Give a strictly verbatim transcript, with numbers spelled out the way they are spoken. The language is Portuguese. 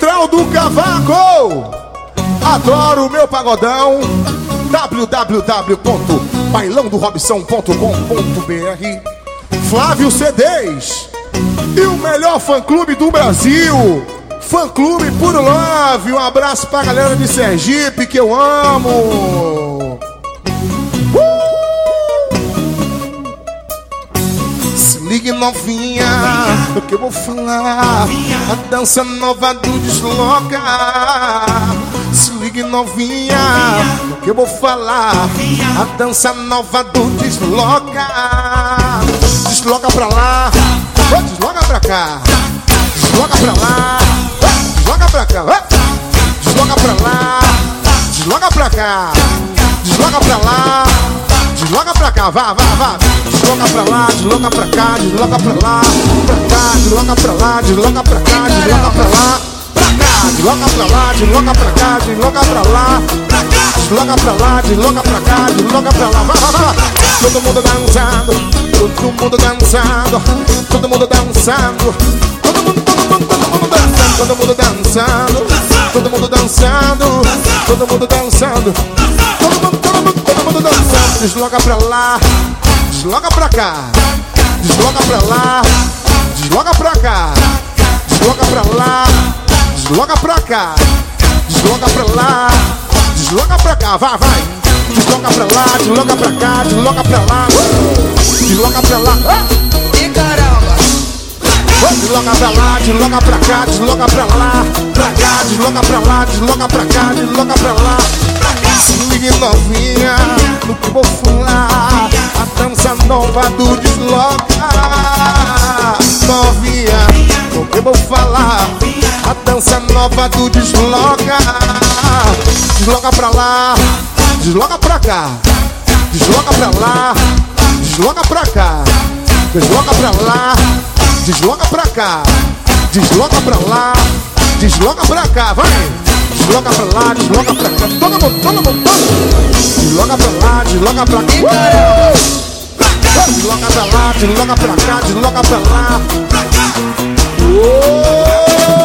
Central do Cavaco. Adoro o meu pagodão. w w w ponto bailão do robson ponto com ponto b r. Flávio C Ds e o melhor fã-clube do Brasil, Fã-clube Puro Love. Um abraço pra galera de Sergipe que eu amo. Se ligue novinha, do que eu vou falar. A dança nova do Desloca. Se ligue novinha, do que eu vou falar. A dança nova do Desloca. Desloca pra lá, oh, desloca pra cá. Desloca pra lá, oh, desloca pra cá. Oh, desloca pra lá, desloca pra cá. Desloca pra lá, desloca pra cá. Vá, vá, vá. Desloca pra lá, desloca pra cá. Desloca pra lá, pra cá. Desloca pra lá, desloca pra cá. Desloca pra lá, pra cá. Desloca pra lá, desloca pra cá. Desloca pra lá, pra cá. Desloca pra lá, desloca pra cá. Desloca pra lá, vá, vá, vá. Todo mundo dançando, todo mundo dançando, todo mundo dançando, todo mundo, todo mundo, todo mundo dançando, todo mundo dançando, todo mundo dançando, todo mundo dançando, todo mundo, todo mundo, todo mundo dançando. Desloca pra lá, desloca pra cá, desloca pra lá, desloca pra cá, desloca pra lá, desloca pra cá, desloca pra lá, desloca pra cá, vai, vai. Desloca pra lá, desloca pra cá, desloca pra lá, desloca pra lá, e caramba! desloca pra lá, desloca pra cá, desloca pra lá, pra cá, desloca pra lá, desloca pra cá, desloca pra lá. Se ligue novinha, no que vou falar. A dança nova do Desloca. Novinha, no que vou falar. A dança nova do Desloca. Desloca pra lá, desloca pra cá, desloca pra lá, desloca pra cá, desloca pra lá, desloca pra cá, desloca pra lá, desloca pra cá, vai! Desloca pra lá, desloca pra cá, todo mundo, todo mundo, todo mundo. Desloca pra lá, desloca pra cá, uh! Desloca pra lá, desloca pra cá, desloca pra lá, pra cá.